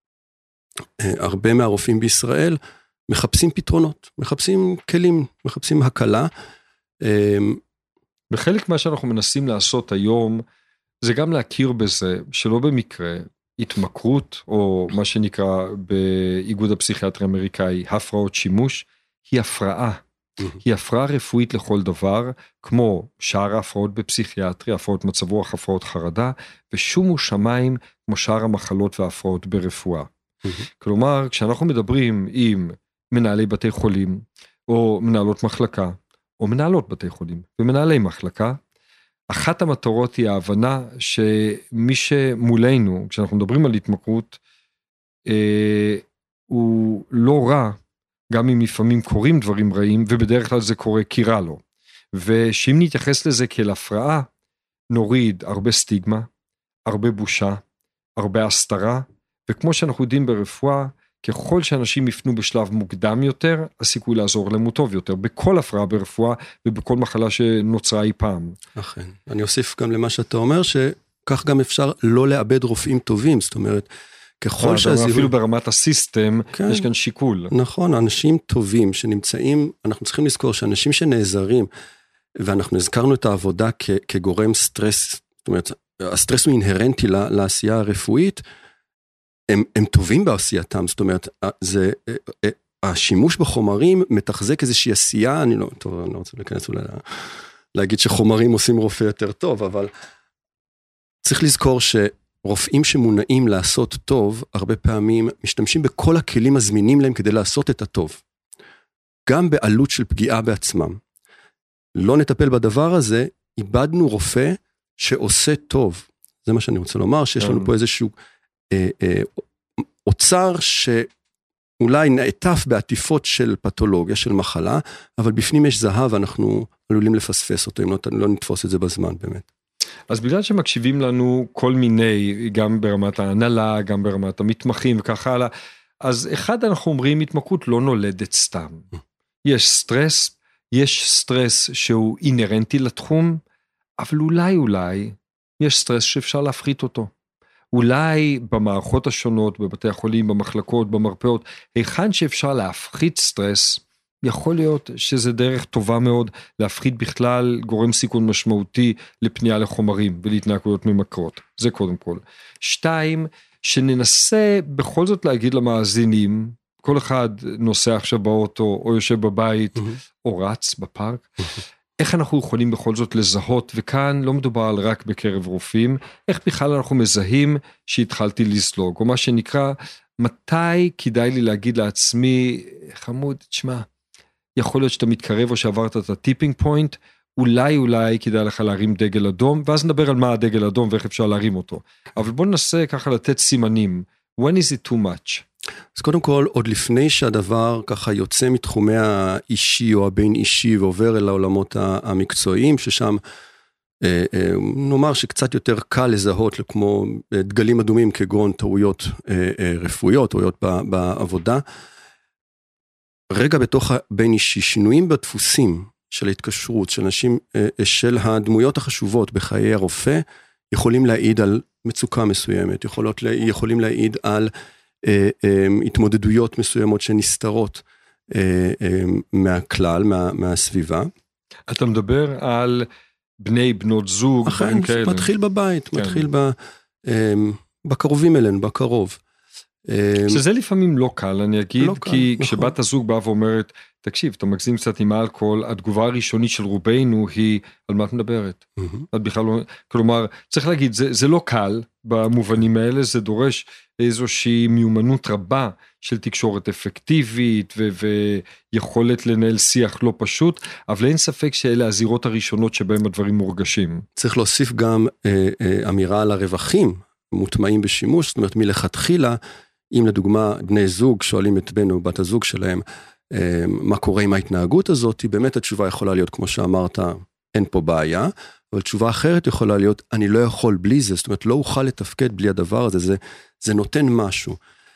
אה, הרבה מהרופאים בישראל מחפשים פתרונות, מחפשים כלים, מחפשים הקלה. אה, בחלק מה שאנחנו מנסים לעשות היום, זה גם להכיר בזה, שלא במקרה, התמכרות, או מה שנקרא באיגוד הפסיכיאטרי האמריקאי, הפרעות שימוש, היא הפרעה, היא הפרעה רפואית לכל דבר, כמו שאר ההפרעות בפסיכיאטריה, הפרעות מצב רוח, הפרעות חרדה, ושומו שמיים כמו שאר המחלות וההפרעות ברפואה. כלומר, כשאנחנו מדברים עם מנהלי בתי חולים, או מנהלות מחלקה, או מנהלות בתי חולים, ומנהלי מחלקה, אחת המטרות היא ההבנה שמי שמולנו, כשאנחנו מדברים על התמכרות, אה, הוא לא רע, גם אם לפעמים קורים דברים רעים, ובדרך כלל זה קורה כי רע לו. ושאם נתייחס לזה כאל הפרעה, נוריד הרבה סטיגמה, הרבה בושה, הרבה הסתרה, וכמו שאנחנו יודעים ברפואה, ככל שאנשים יפנו בשלב מוקדם יותר, הסיכוי לעזור להם הוא טוב יותר, בכל הפרעה ברפואה, ובכל מחלה שנוצרה אי פעם. אכן. אני אוסיף גם למה שאתה אומר, שכך גם אפשר לא לאבד רופאים טובים, זאת אומרת, ככל שהזיהוי... אפילו ברמת הסיסטם, כן, יש כאן שיקול. נכון, אנשים טובים שנמצאים, אנחנו צריכים לזכור שאנשים שנעזרים, ואנחנו הזכרנו את העבודה כ, כגורם סטרס, זאת אומרת, הסטרס הוא אינהרנטי לעשייה הרפואית, הם, הם טובים בעשייתם, זאת אומרת, זה, השימוש בחומרים מתחזק איזושהי עשייה, אני לא, טוב, אני לא רוצה להיכנס אולי להגיד שחומרים עושים רופא יותר טוב, אבל צריך לזכור ש... רופאים שמונעים לעשות טוב, הרבה פעמים משתמשים בכל הכלים הזמינים להם כדי לעשות את הטוב. גם בעלות של פגיעה בעצמם. לא נטפל בדבר הזה, איבדנו רופא שעושה טוב. זה מה שאני רוצה לומר, שיש לנו פה איזשהו אה, אה, אוצר שאולי נעטף בעטיפות של פתולוגיה, של מחלה, אבל בפנים יש זהב, ואנחנו עלולים לפספס אותו, אם לא, לא נתפוס את זה בזמן באמת. אז בגלל שמקשיבים לנו כל מיני, גם ברמת ההנהלה, גם ברמת המתמחים וכך הלאה, אז אחד אנחנו אומרים, התמכרות לא נולדת סתם. יש סטרס, יש סטרס שהוא אינרנטי לתחום, אבל אולי אולי יש סטרס שאפשר להפחית אותו. אולי במערכות השונות, בבתי החולים, במחלקות, במרפאות, היכן שאפשר להפחית סטרס, יכול להיות שזה דרך טובה מאוד להפחית בכלל גורם סיכון משמעותי לפנייה לחומרים ולהתנהגויות ממכרות. זה קודם כל. שתיים, שננסה בכל זאת להגיד למאזינים, כל אחד נוסע עכשיו באוטו או יושב בבית או רץ בפארק, איך אנחנו יכולים בכל זאת לזהות, וכאן לא מדובר על רק בקרב רופאים, איך בכלל אנחנו מזהים שהתחלתי לסלוג, או מה שנקרא, מתי כדאי לי להגיד לעצמי, חמוד, תשמע, יכול להיות שאתה מתקרב או שעברת את הטיפינג פוינט, אולי אולי כדאי לך להרים דגל אדום, ואז נדבר על מה הדגל אדום ואיך אפשר להרים אותו. אבל בוא ננסה ככה לתת סימנים. When is it too much? אז קודם כל, עוד לפני שהדבר ככה יוצא מתחומי האישי או הבין אישי, ועובר אל העולמות המקצועיים, ששם נאמר שקצת יותר קל לזהות כמו דגלים אדומים כגון טעויות רפואיות, טעויות בעבודה. רגע בתוך בין אישי, שינויים בדפוסים של ההתקשרות, של אנשים, של הדמויות החשובות בחיי הרופא, יכולים להעיד על מצוקה מסוימת, יכולות, יכולים להעיד על התמודדויות מסוימות שנסתרות מהכלל, מה, מהסביבה. אתה מדבר על בני, בנות זוג, אכן, זה מתחיל בבית, כן. מתחיל ב, בקרובים אלינו, בקרוב. שזה לפעמים לא קל, אני אגיד, לא כי קל, כשבת נכון. הזוג באה ואומרת, תקשיב, אתה מגזים קצת עם האלכוהול, התגובה הראשונית של רובנו היא, על מה את מדברת? Mm-hmm. את בכלל לא, כלומר, צריך להגיד, זה, זה לא קל במובנים האלה, זה דורש איזושהי מיומנות רבה של תקשורת אפקטיבית, ו- ויכולת לנהל שיח לא פשוט, אבל אין ספק שאלה הזירות הראשונות שבהם הדברים מורגשים. צריך להוסיף גם אה, אה, אמירה על הרווחים, מוטמעים בשימוש, זאת אומרת, מלכתחילה, אם לדוגמה בני זוג שואלים את בן או בת הזוג שלהם, מה קורה עם ההתנהגות הזאת, באמת התשובה יכולה להיות, כמו שאמרת, אין פה בעיה, אבל תשובה אחרת יכולה להיות, אני לא יכול בלי זה, זאת אומרת, לא אוכל לתפקד בלי הדבר הזה, זה, זה נותן משהו.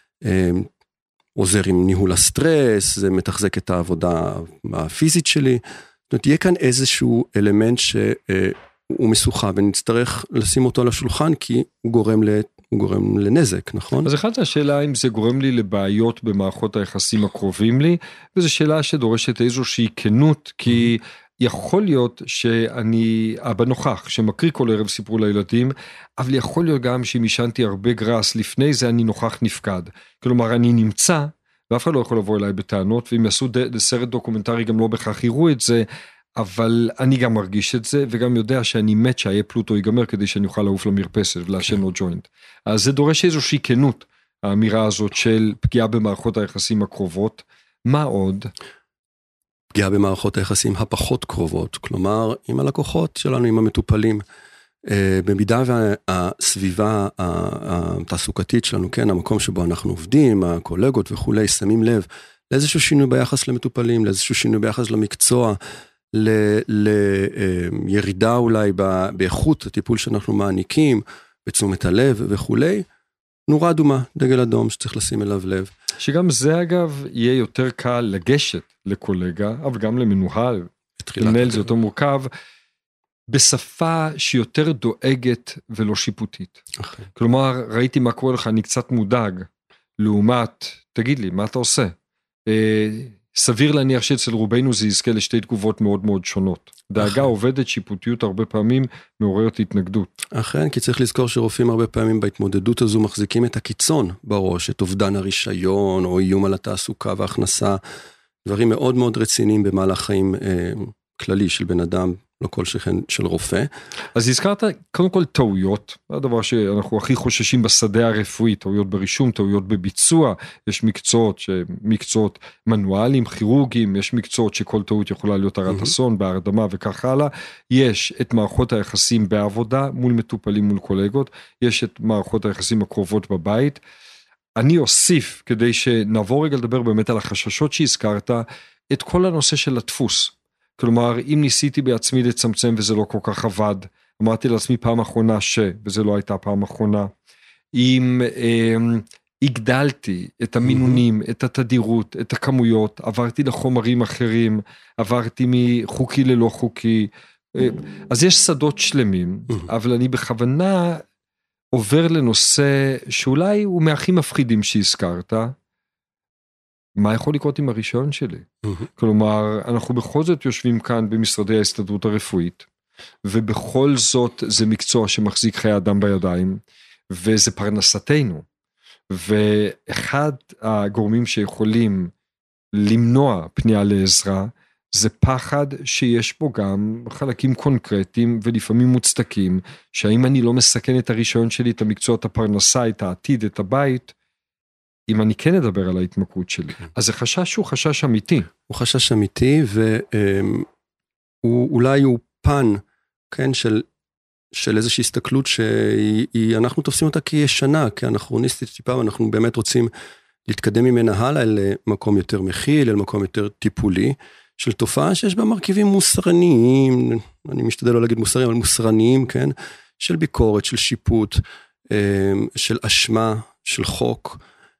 עוזר עם ניהול הסטרס, זה מתחזק את העבודה הפיזית שלי, זאת אומרת, יהיה כאן איזשהו אלמנט שהוא מסוכה, ונצטרך לשים אותו על השולחן, כי הוא גורם ל... הוא גורם לנזק, נכון? אז אחת השאלה אם זה גורם לי לבעיות במערכות היחסים הקרובים לי, וזו שאלה שדורשת איזושהי כנות, כי יכול להיות שאני אבא נוכח, שמקריא כל ערב סיפור לילדים, אבל יכול להיות גם שאם ישנתי הרבה גרס לפני זה, אני נוכח נפקד. כלומר, אני נמצא, ואף אחד לא יכול לבוא אליי בטענות, ואם יעשו סרט דוקומנטרי גם לא בכך יראו את זה, אבל אני גם מרגיש את זה, וגם יודע שאני מת שהיה פלוטו ייגמר, כדי שאני אוכל לעוף למרפסת ולעשן עוד ג'וינט. אז זה דורש איזושהי כנות, האמירה הזאת של פגיעה במערכות היחסים הקרובות. מה עוד? פגיעה במערכות היחסים הפחות קרובות, כלומר, עם הלקוחות שלנו, עם המטופלים. במידה והסביבה התעסוקתית שלנו, כן, המקום שבו אנחנו עובדים, הקולגות וכולי, שמים לב לאיזשהו שינוי ביחס למטופלים, לאיזשהו שינוי ביחס למקצוע, לירידה אולי באיכות הטיפול שאנחנו מעניקים, בתשומת הלב וכולי, נורה אדומה, דגל אדום שצריך לשים אליו לב. שגם זה אגב יהיה יותר קל לגשת לקולגה, אבל גם למנוהל, לנהל זה יותר מורכב, בשפה שיותר דואגת ולא שיפוטית. אחרי. כלומר, ראיתי מה קורה לך, אני קצת מודאג, לעומת, תגיד לי, מה אתה עושה? אה, סביר להניח שאצל רובנו זה יזכה לשתי תגובות מאוד מאוד שונות. דאגה עובדת, שיפוטיות הרבה פעמים מעוררת התנגדות. אכן, כי צריך לזכור שרופאים הרבה פעמים בהתמודדות הזו מחזיקים את הקיצון בראש, את אובדן הרישיון או איום על התעסוקה וההכנסה, דברים מאוד מאוד רציניים במהלך חיים אה, כללי של בן אדם, לא כל שכן של רופא. אז הזכרת קודם כל טעויות, זה הדבר שאנחנו הכי חוששים בשדה הרפואי, טעויות ברישום, טעויות בביצוע, יש מקצועות, מקצועות מנואליים, כירורגיים, יש מקצועות שכל טעות יכולה להיות הרת אסון, בהרדמה וכך הלאה, יש את מערכות היחסים בעבודה, מול מטופלים, מול קולגות, יש את מערכות היחסים הקרובות בבית, אני אוסיף, כדי שנעבור רגע לדבר באמת על החששות שהזכרת, את כל הנושא של הדפוס, כלומר, אם ניסיתי בעצמי לצמצם וזה לא כל כך עבד, אמרתי לעצמי פעם אחרונה ש, וזה לא הייתה פעם אחרונה, אם אה, הגדלתי את המינונים, את התדירות, את הכמויות, עברתי לחומרים אחרים, עברתי מחוקי ללא חוקי, אה, אז יש שדות שלמים, אבל אני בכוונה עובר לנושא שאולי הוא מהכי מפחידים שהזכרת, מה יכול לקרות עם הרישיון שלי? Mm-hmm. כלומר, אנחנו בכל זאת יושבים כאן במשרדי ההסתדרות הרפואית, ובכל זאת זה מקצוע שמחזיק חיי אדם בידיים, וזה פרנסתנו. ואחד הגורמים שיכולים למנוע פנייה לעזרה, זה פחד שיש פה גם חלקים קונקרטיים ולפעמים מוצדקים, שהאם אני לא מסכן את הרישיון שלי, את המקצוע, את הפרנסה, את העתיד, את הבית, אם אני כן אדבר על ההתמכרות שלי. אז זה חשש שהוא חשש אמיתי. הוא חשש אמיתי, ואולי הוא פן, כן, של, של איזושהי הסתכלות שאנחנו תופסים אותה כישנה, כאנכרוניסטית טיפה, ואנחנו באמת רוצים להתקדם ממנה הלאה אל מקום יותר מכיל, אל מקום יותר טיפולי, של תופעה שיש בה מרכיבים מוסרניים, אני משתדל לא להגיד מוסריים, אבל מוסרניים, כן? של ביקורת, של שיפוט, של אשמה, של חוק,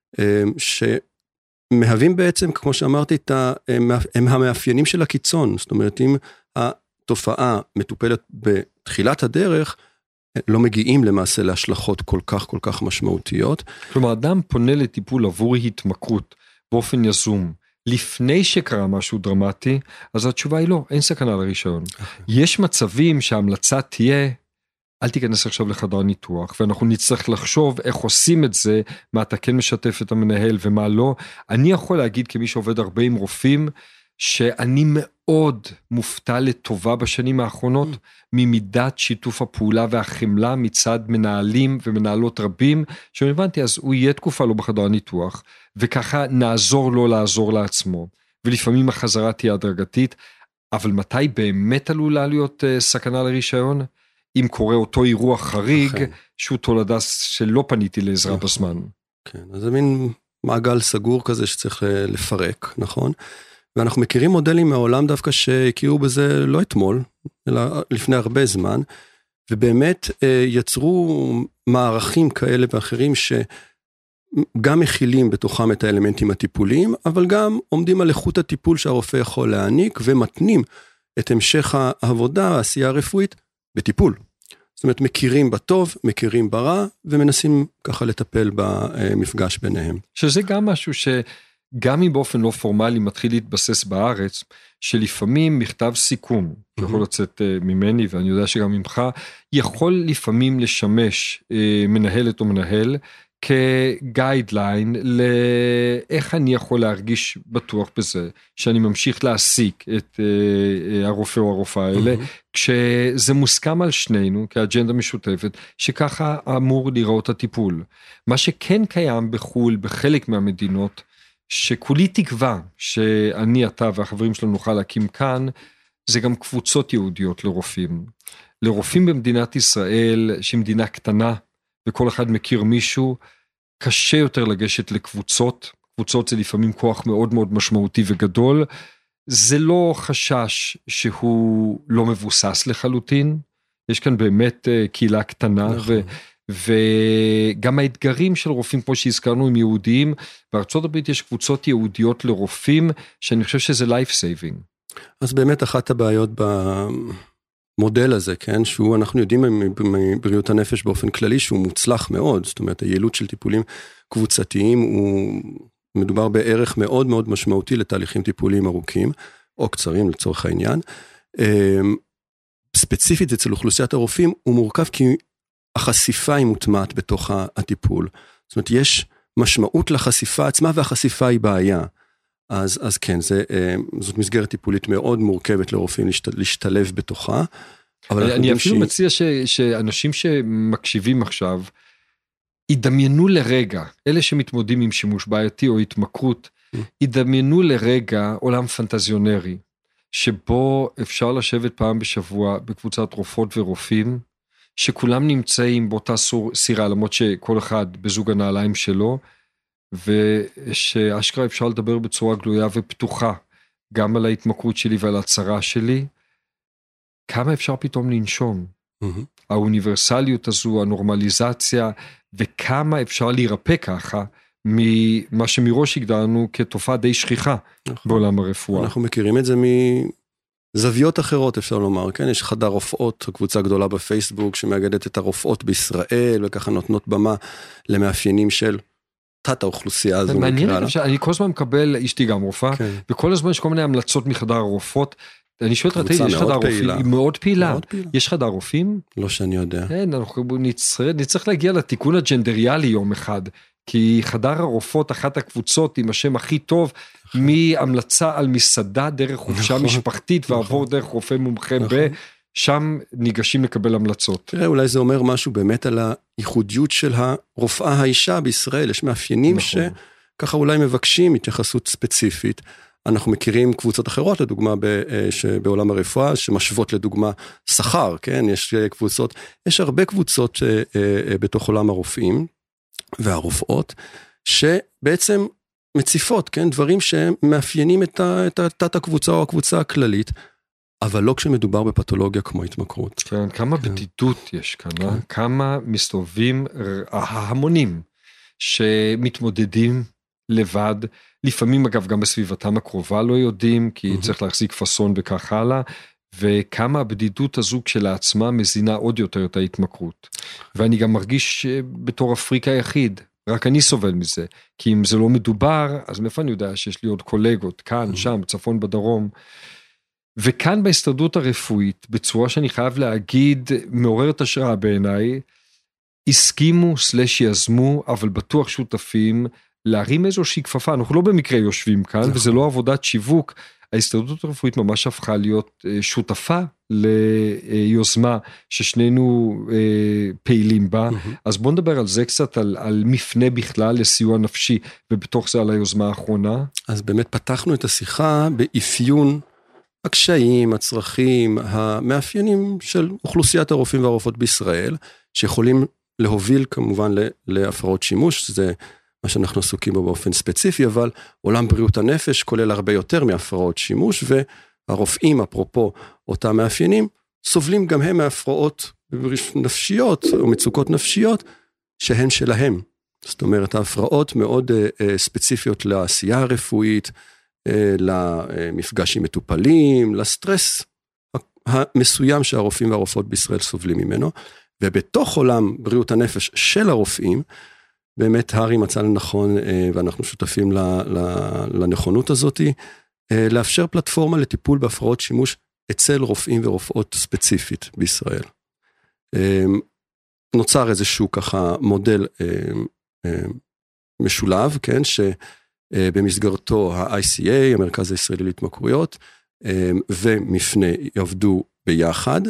שמהווים בעצם, כמו שאמרתי, הם המאפיינים של הקיצון. זאת אומרת, אם התופעה מטופלת בתחילת הדרך, לא מגיעים למעשה להשלכות כל כך כל כך משמעותיות. כלומר, אדם פונה לטיפול עבור התמכרות באופן יזום, לפני שקרה משהו דרמטי, אז התשובה היא לא, אין סכנה לרישיון. יש מצבים שההמלצה תהיה, אל תיכנס עכשיו לחדר ניתוח, ואנחנו נצטרך לחשוב איך עושים את זה, מה אתה כן משתף את המנהל ומה לא. אני יכול להגיד כמי שעובד הרבה עם רופאים, שאני מאוד מופתע לטובה בשנים האחרונות, ממידת שיתוף הפעולה והחמלה מצד מנהלים ומנהלות רבים, שהבנתי, אז הוא יהיה תקופה לא בחדר ניתוח, וככה נעזור לו לעזור לעצמו, ולפעמים החזרה תהיה הדרגתית, אבל מתי באמת עלולה להיות סכנה לרישיון? אם קורה אותו אירוע חריג, okay. שהוא תולדה שלא פניתי לעזרה okay. בזמן. כן, אז זה מין מעגל סגור כזה שצריך לפרק, נכון? ואנחנו מכירים מודלים מהעולם דווקא שהכירו בזה לא אתמול, אלא לפני הרבה זמן, ובאמת יצרו מערכים כאלה ואחרים שגם מכילים בתוכם את האלמנטים הטיפוליים, אבל גם עומדים על איכות הטיפול שהרופא יכול להעניק, ומתנים את המשך העבודה, העשייה הרפואית, בטיפול. זאת אומרת, מכירים בטוב, מכירים ברע, ומנסים ככה לטפל במפגש ביניהם. שזה גם משהו שגם אם באופן לא פורמלי מתחיל להתבסס בארץ, שלפעמים מכתב סיכום, mm-hmm. יכול לצאת ממני, ואני יודע שגם ממך, יכול לפעמים לשמש מנהלת או מנהל, כגיידליין לאיך אני יכול להרגיש בטוח בזה, שאני ממשיך להעסיק את uh, הרופא או הרופאה האלה, mm-hmm. כשזה מוסכם על שנינו, כאג'נדה משותפת, שככה אמור לראות הטיפול. מה שכן קיים בחול, בחלק מהמדינות, שכולי תקווה שאני, אתה והחברים שלנו נוכל להקים כאן, זה גם קבוצות יהודיות לרופאים. לרופאים במדינת ישראל, שהיא מדינה קטנה, וכל אחד מכיר מישהו, קשה יותר לגשת לקבוצות, קבוצות זה לפעמים כוח מאוד מאוד משמעותי וגדול, זה לא חשש שהוא לא מבוסס לחלוטין, יש כאן באמת קהילה קטנה, ו, וגם האתגרים של רופאים כמו שהזכרנו הם יהודיים, בארצות הברית יש קבוצות יהודיות לרופאים, שאני חושב שזה life saving. אז באמת אחת הבעיות ב... מודל הזה, כן, שהוא, אנחנו יודעים מבריאות הנפש באופן כללי, שהוא מוצלח מאוד, זאת אומרת, היעילות של טיפולים קבוצתיים, הוא מדובר בערך מאוד מאוד משמעותי לתהליכים טיפוליים ארוכים, או קצרים לצורך העניין. ספציפית אצל אוכלוסיית הרופאים, הוא מורכב כי החשיפה היא מוטמעת בתוך הטיפול. זאת אומרת, יש משמעות לחשיפה עצמה, והחשיפה היא בעיה. אז, אז כן, זה, זאת מסגרת טיפולית מאוד מורכבת לרופאים להשתלב בתוכה. אבל אני אפילו שהיא... מציע ש, שאנשים שמקשיבים עכשיו, ידמיינו לרגע, אלה שמתמודדים עם שימוש בעייתי או התמכרות, ידמיינו לרגע עולם פנטזיונרי, שבו אפשר לשבת פעם בשבוע בקבוצת רופאות ורופאים, שכולם נמצאים באותה סירה, למרות שכל אחד בזוג הנעליים שלו, ושאשכרה אפשר לדבר בצורה גלויה ופתוחה, גם על ההתמכרות שלי ועל הצרה שלי, כמה אפשר פתאום לנשום. Mm-hmm. האוניברסליות הזו, הנורמליזציה, וכמה אפשר להירפא ככה, ממה שמראש הגדרנו כתופעה די שכיחה נכון. בעולם הרפואה. אנחנו מכירים את זה מזוויות אחרות, אפשר לומר, כן? יש חדר רופאות, קבוצה גדולה בפייסבוק, שמאגדת את הרופאות בישראל, וככה נותנות במה למאפיינים של תת האוכלוסייה הזו. מעניין, אני כל הזמן מקבל, אשתי גם רופאה, וכל הזמן יש כל מיני המלצות מחדר הרופאות, אני שואל אותך, יש חדר רופאים, היא מאוד פעילה, יש חדר רופאים? לא שאני יודע. כן, אנחנו נצטרך להגיע לתיקון הג'נדריאלי יום אחד, כי חדר הרופאות, אחת הקבוצות עם השם הכי טוב, מהמלצה על מסעדה דרך חופשה משפחתית, ועבור דרך רופא מומחה ב... שם ניגשים לקבל המלצות. תראה, אולי זה אומר משהו באמת על הייחודיות של הרופאה האישה בישראל, יש מאפיינים נכון. שככה אולי מבקשים התייחסות ספציפית, אנחנו מכירים קבוצות אחרות, לדוגמה בעולם הרפואה, שמשוות לדוגמה שכר, כן? יש קבוצות, יש הרבה קבוצות בתוך עולם הרופאים והרופאות, שבעצם מציפות, כן? דברים שמאפיינים את תת הקבוצה או הקבוצה הכללית, אבל לא כשמדובר בפתולוגיה כמו התמכרות. כן, כמה בדידות יש כאן, כן. כמה מסתובבים ההמונים שמתמודדים לבד, לפעמים אגב גם בסביבתם הקרובה לא יודעים, כי mm-hmm. צריך להחזיק פסון וכך הלאה, וכמה הבדידות הזו כשלעצמה מזינה עוד יותר את ההתמכרות. ואני גם מרגיש בתור אפריקה היחיד, רק אני סובל מזה, כי אם זה לא מדובר, אז מאיפה אני יודע שיש לי עוד קולגות, כאן, שם, צפון, בדרום, וכאן בהסתדרות הרפואית, בצורה שאני חייב להגיד, מעוררת השראה בעיניי, הסכימו סלש יזמו, אבל בטוח שותפים, להרים איזושהי כפפה, אנחנו לא במקרה יושבים כאן, וזה לא עבודת שיווק, ההסתדרות הרפואית ממש הפכה להיות שותפה ליוזמה ששנינו פעילים בה, אז בוא נדבר על זה קצת, על, על מפנה בכלל לסיוע נפשי, ובתוך זה על היוזמה האחרונה. אז באמת פתחנו את השיחה באפיון הקשיים, הצרכים, המאפיינים של אוכלוסיית הרופאים והרופאות בישראל, שיכולים להוביל כמובן להפרעות שימוש, זה מה שאנחנו עסוקים בו באופן ספציפי, אבל עולם בריאות הנפש כולל הרבה יותר מהפרעות שימוש, והרופאים, אפרופו אותם מאפיינים, סובלים גם הם מהפרעות נפשיות, או מצוקות נפשיות, שהן שלהם. זאת אומרת, ההפרעות מאוד ספציפיות לעשייה הרפואית, למפגש עם מטופלים, לסטרס המסוים שהרופאים והרופאות בישראל סובלים ממנו, ובתוך עולם בריאות הנפש של הרופאים, באמת הרי מצא לנכון, ואנחנו שותפים לנכונות הזאת, לאפשר פלטפורמה לטיפול בהפרעות שימוש אצל רופאים ורופאות ספציפית בישראל. נוצר איזשהו ככה מודל משולב, כן, שבמסגרתו ה-איי סי איי, המרכז הישראלי להתמכרויות, ומפנה יעבדו ביחד,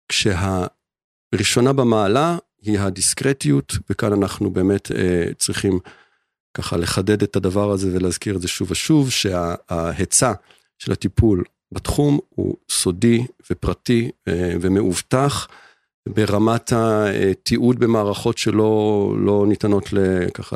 כשהראשונה במעלה היא הדיסקרטיות, וכאן אנחנו באמת אה, צריכים ככה לחדד את הדבר הזה ולהזכיר את זה שוב ושוב, שההיצע של הטיפול בתחום הוא סודי ופרטי אה, ומאובטח, ברמת התיעוד במערכות שלא לא ניתנות ככה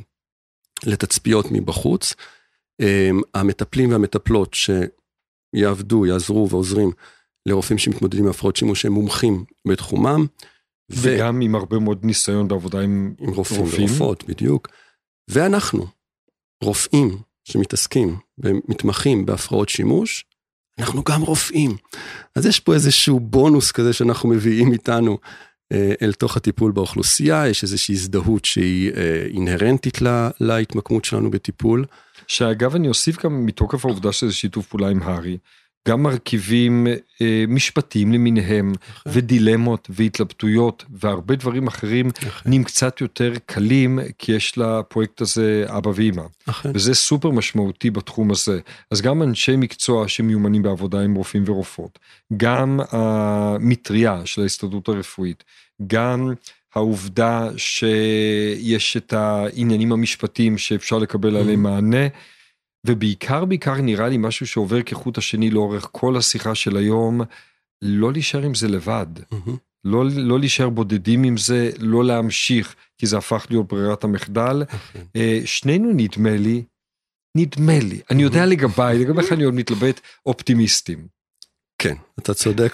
לתצפיות מבחוץ. אה, המטפלים והמטפלות שיעבדו, יעזרו ועוזרים לרופאים שמתמודדים עם הפרעות שימוש, הם מומחים בתחומם, וגם ו... עם הרבה מאוד ניסיון בעבודה עם, עם רופאים, רופאים ורופאות, בדיוק. ואנחנו, רופאים שמתעסקים ומתמחים בהפרעות שימוש, אנחנו גם רופאים. אז יש פה איזשהו בונוס כזה שאנחנו מביאים איתנו אה, אל תוך הטיפול באוכלוסייה, יש איזושהי הזדהות שהיא אה, אינהרנטית לה, להתמקמות שלנו בטיפול. שאגב אני אוסיף גם מתוקף העובדה שזה שיתוף פעולה עם הרי, גם מרכיבים אה, משפטיים למיניהם, אחרי. ודילמות והתלבטויות, והרבה דברים אחרים נהיים קצת יותר קלים, כי יש לפרויקט הזה אבא ואמא. אחרי. וזה סופר משמעותי בתחום הזה. אז גם אנשי מקצוע שמיומנים בעבודה עם רופאים ורופאות, גם המטריה של ההסתדרות הרפואית, גם העובדה שיש את העניינים המשפטיים שאפשר לקבל עליהם מענה, ובעיקר, בעיקר נראה לי משהו שעובר כחוט השני לאורך כל השיחה של היום, לא להישאר עם זה לבד, mm-hmm. לא, לא להישאר בודדים עם זה, לא להמשיך, כי זה הפך להיות ברירת המחדל. Okay. שנינו נדמה לי, נדמה לי, אני יודע לגביי, לגביך אני עוד מתלבט אופטימיסטים. כן, אתה צודק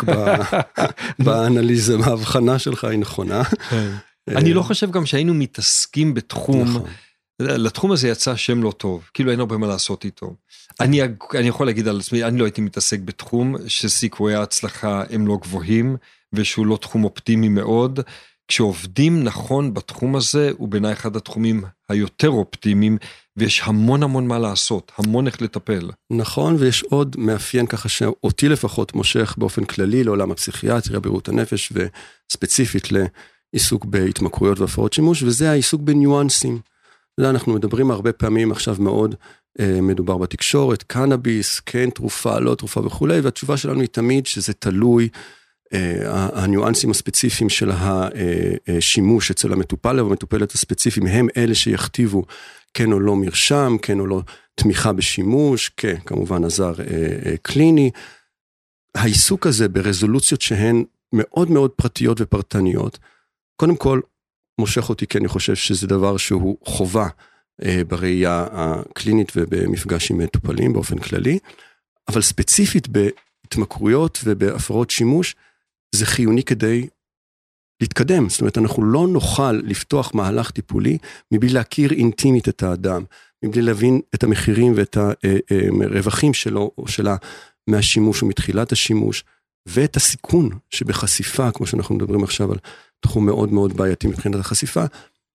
באנליזה, בהבחנה שלך היא נכונה. אני לא חושב גם שהיינו מתעסקים בתחום, לתחום הזה יצא שם לא טוב, כאילו אין הרבה מה לעשות איתו. אני, אני יכול להגיד על עצמי, אני לא הייתי מתעסק בתחום שסיכויי ההצלחה הם לא גבוהים, ושהוא לא תחום אופטימי מאוד. כשעובדים נכון בתחום הזה, הוא בעיניי אחד התחומים היותר אופטימיים, ויש המון המון מה לעשות, המון איך לטפל. נכון, ויש עוד מאפיין ככה שאותי לפחות מושך באופן כללי לעולם הפסיכיאטריה, בריאות הנפש, וספציפית לעיסוק בהתמכרויות והפרעות שימוש, וזה העיסוק בניואנסים. אנחנו מדברים הרבה פעמים עכשיו מאוד, מדובר בתקשורת, קנאביס, כן, תרופה, לא תרופה וכו', והתשובה שלנו היא תמיד שזה תלוי, הניואנסים הספציפיים של השימוש אצל המטופל והמטופלת הספציפיים, הם אלה שיכתיבו כן או לא מרשם, כן או לא תמיכה בשימוש, כן, כמובן עזר קליני. העיסוק הזה ברזולוציות שהן מאוד מאוד פרטיות ופרטניות, קודם כל, מושך אותי, כי אני חושב שזה דבר שהוא חובה בראייה הקלינית ובמפגש עם מטופלים באופן כללי, אבל ספציפית בהתמכרויות ובהפרעות שימוש, זה חיוני כדי להתקדם. זאת אומרת, אנחנו לא נוכל לפתוח מהלך טיפולי, מבלי להכיר אינטימית את האדם, מבלי להבין את המחירים ואת הרווחים שלו, או שלה, מהשימוש ומתחילת השימוש, ואת הסיכון שבחשיפה, כמו שאנחנו מדברים עכשיו על תחום מאוד מאוד בעייתי מבחינת החשיפה,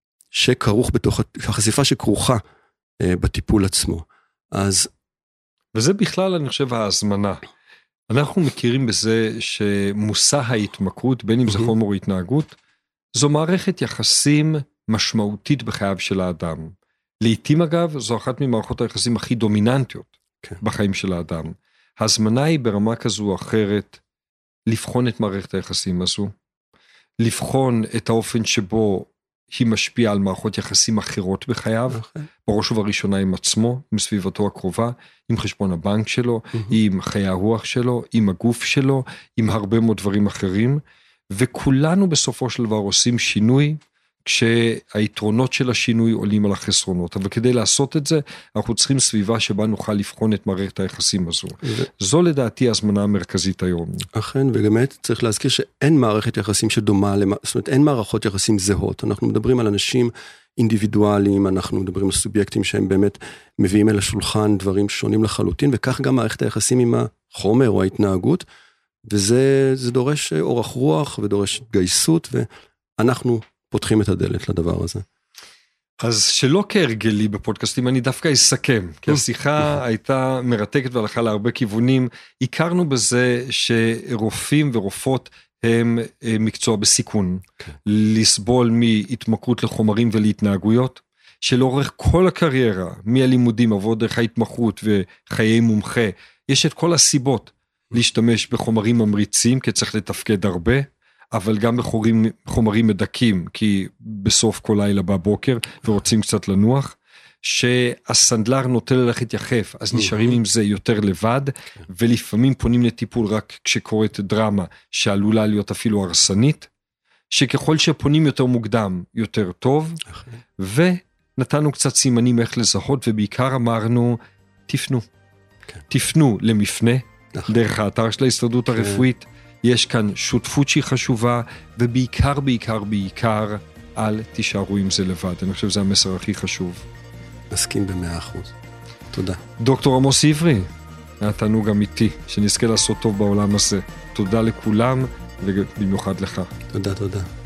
שכרוך בתוך, החשיפה שכרוכה בטיפול עצמו. אז... וזה בכלל, אני חושב, ההזמנה. אנחנו מכירים בזה שמושא ההתמכרות, בין אם זה חומר או התנהגות, זו מערכת יחסים משמעותית בחייו של האדם. לעתים אגב, זו אחת ממערכות היחסים הכי דומיננטיות okay. בחיים של האדם. ההזמנה היא ברמה כזו או אחרת, לבחון את מערכת היחסים הזו, לבחון את האופן שבו היא משפיעה על מערכות יחסים אחרות בחייו, okay. בראש ובראשונה עם עצמו, עם סביבתו הקרובה, עם חשבון הבנק שלו, mm-hmm. עם חיי הרוח שלו, עם הגוף שלו, עם הרבה מאוד דברים אחרים, וכולנו בסופו של דבר עושים שינוי, כשהיתרונות של השינוי עולים על החסרונות, אבל כדי לעשות את זה, אנחנו צריכים סביבה שבה נוכל לבחון את מערכת היחסים הזו. ו... זו לדעתי הזמנה המרכזית היום. אכן, ובאמת צריך להזכיר שאין מערכת יחסים שדומה, למ... זאת אומרת, אין מערכות יחסים זהות. אנחנו מדברים על אנשים אינדיבידואליים, אנחנו מדברים על סובייקטים שהם באמת מביאים אל השולחן דברים שונים לחלוטין, וכך גם מערכת היחסים עם החומר או ההתנהגות, וזה זה דורש אורח רוח ודורש גייסות, ואנחנו פותחים את הדלת לדבר הזה. אז שלא כהרגלי בפודקאסטים, אני דווקא אסכם, כי השיחה הייתה מרתקת והלכה להרבה כיוונים. הכרנו בזה שרופאים ורופאות הם מקצוע בסיכון, לסבול מהתמכרות לחומרים ולהתנהגויות, שלאורך כל הקריירה, מהלימודים, עבור דרך ההתמכרות וחיי מומחה, יש את כל הסיבות להשתמש בחומרים ממריצים, כי צריך לתפקד הרבה, אבל גם בחומרים, חומרים מדקים, כי בסוף כל לילה בבוקר, ורוצים קצת לנוח, שהסנדלר נוטה ללכת יחף, אז נשארים עם זה יותר לבד, ולפעמים פונים לטיפול רק כשקורית דרמה, שעלולה להיות אפילו הרסנית, שככל שפונים יותר מוקדם, יותר טוב, ונתנו קצת סימנים איך לזהות, ובעיקר אמרנו, תפנו. תפנו למפנה, דרך האתר של ההסתדרות הרפואית, יש כאן שותפות שהיא חשובה, ובעיקר, בעיקר, בעיקר, אל תישארו עם זה לבד. אני חושב שזה המסר הכי חשוב. מסכים במאה אחוז. תודה. דוקטור עמוס עברי, היה תענוג אמיתי, שנזכה לעשות טוב בעולם הזה. תודה לכולם, ובמיוחד לך. תודה, תודה.